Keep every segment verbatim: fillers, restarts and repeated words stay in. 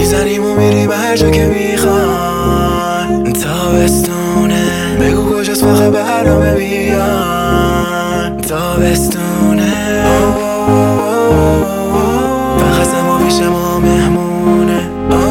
میزنیم و میریم هر جا که میخوان. تابستونه بگو کجاست فقط برنامه بیان. تابستونه فقط سما پیش ما مهمونه.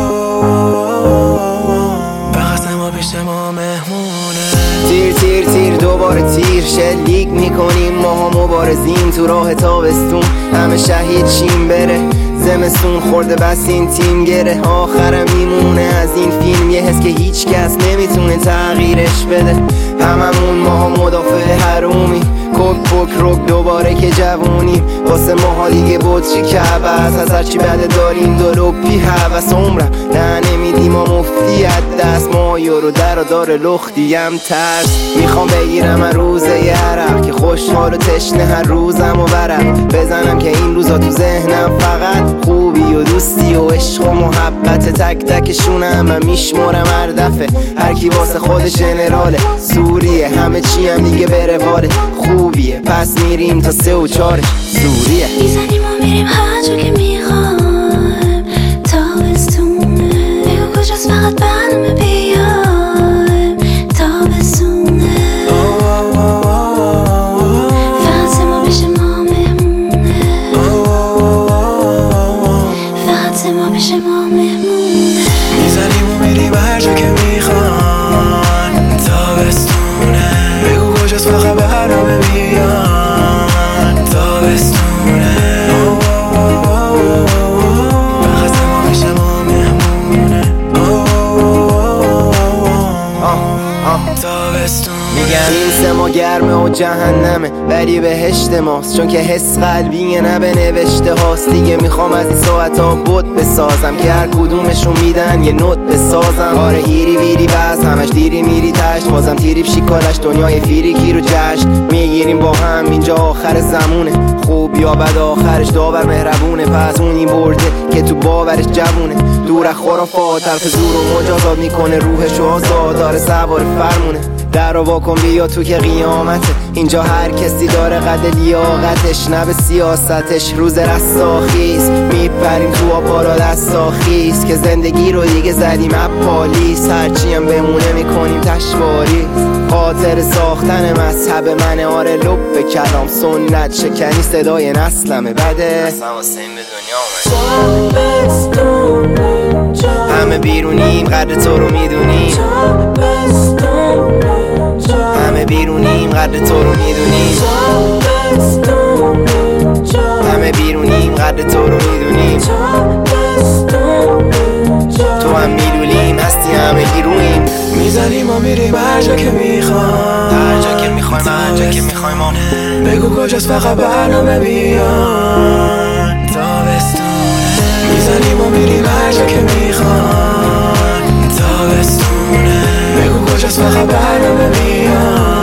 فقط سما پیش ما مهمونه. تیر تیر تیر دوباره تیر شلیک میکنیم ماها مبارزیم تو راه تابستون. همه شهید شیم بره زمستون خورده بس این تیم گره. آخرم میمونه از این فیلم یه حس که هیچ کس نمیتونه تغییرش بده. هممون ماها مدافع حرومی کوک پوک روک دوباره که جوونیم. واسه ماها دیگه بطری که عوض از هرچی بده داریم دلوپی حوث عمرم نه نمیدیم و مفتی از دست. ما یورو در و دار لختیم ترس میخوام بگیرم هر روزه یه عرق که خوشحال و تشنه هر روزم و ورق بزنم که این روزا تو ذهنم فقط خوبی و دوستی و عشق و محبت. تک تکشونم من میشمارم هر دفعه هر کی واسه خودش جنراله سوریه. همه چی هم دیگه بره واله خوبیه پس میریم تا سه و چارش سوریه. میزنیم و میریم هر جا که میخوایم. تابستونه بگو کجاست فقط برنامه بیایم. تابستونه فقط سما پیش ما مهمونه. فقط سما پیش ما مهمونه. میزنیم و میریم هر جا که میخوان. تابستونه بگو کجاست فقط برنامه بیان. تابستونه فقط سما پیش ما مهمونه. تابستونه میگن این سما گرمه و جهنمه ولی بهشت ماست چون که حس قلبیه نه به نوشته هاست. دیگه میخوام از این ساعت ها بود بسازم که هر کدومشون میدن یه نوت بسازم. آره هیری ویری بس همش دیری میری تشت بازم تیریب شیکارش دنیای فیریکی رو جشن میگیریم با هم اینجا آخر زمونه. خوب یا بد آخرش داور مهربونه. پس اون این برده که تو باورش جوونه دور از خرافات حرف زور و مجازات میکنه روحش و آزاد داره سوار فرمونه. در رو واکن بیا تو که قیامته اینجا هر کسی داره قد لیاقتش نه به سیاستش. روز رستاخیز میپریم تو آبالا دستاخیز که زندگی رو دیگه زدیم اپالیس. هرچی هم بمونه میکنیم تشواری خاطر ساختن مذهب من. آره لب به کلام سنت شکنی صدای نسلمه بده اصلا واسه این به دنیا اومد. همه بیرونیم قدر تو رو میدونیم. همه بیرونیم قدر تو رو میدونیم. همه بیرونیم قدر تو رو میدونیم. تو هم میدونیم هستی همه گیرویم. میزنیم و میریم هر جا که میخوایم. هر جا که میخوایم هر جا که میخوایم. بگو کجاست فقط برنامه بیان. تابستونه میزنیم و میریم هر جا که میخوایم. تابستونه بگو کجاست فقط برنامه بیان.